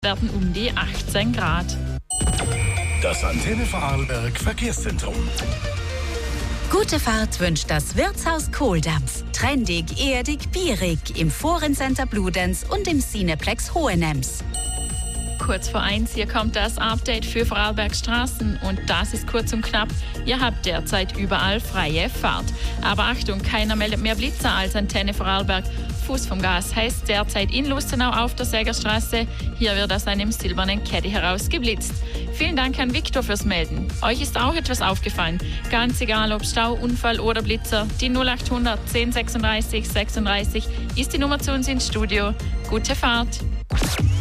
werden um die 18 Grad. Das Antenne Vorarlberg Verkehrszentrum. Gute Fahrt wünscht das Wirtshaus Kohldampf. Trendig, erdig, bierig im Forencenter Bludenz und im Cineplex Hohenems. Kurz vor 1, hier kommt das Update für Vorarlberg Straßen und das ist kurz und knapp. Ihr habt derzeit überall freie Fahrt. Aber Achtung, keiner meldet mehr Blitzer als Antenne Vorarlberg. Fuß vom Gas heißt derzeit in Lustenau auf der Sägerstraße. Hier wird aus einem silbernen Caddy heraus geblitzt. Vielen Dank an Viktor fürs Melden. Euch ist auch etwas aufgefallen. Ganz egal ob Stau, Unfall oder Blitzer. Die 0800 10 36 36 ist die Nummer zu uns ins Studio. Gute Fahrt!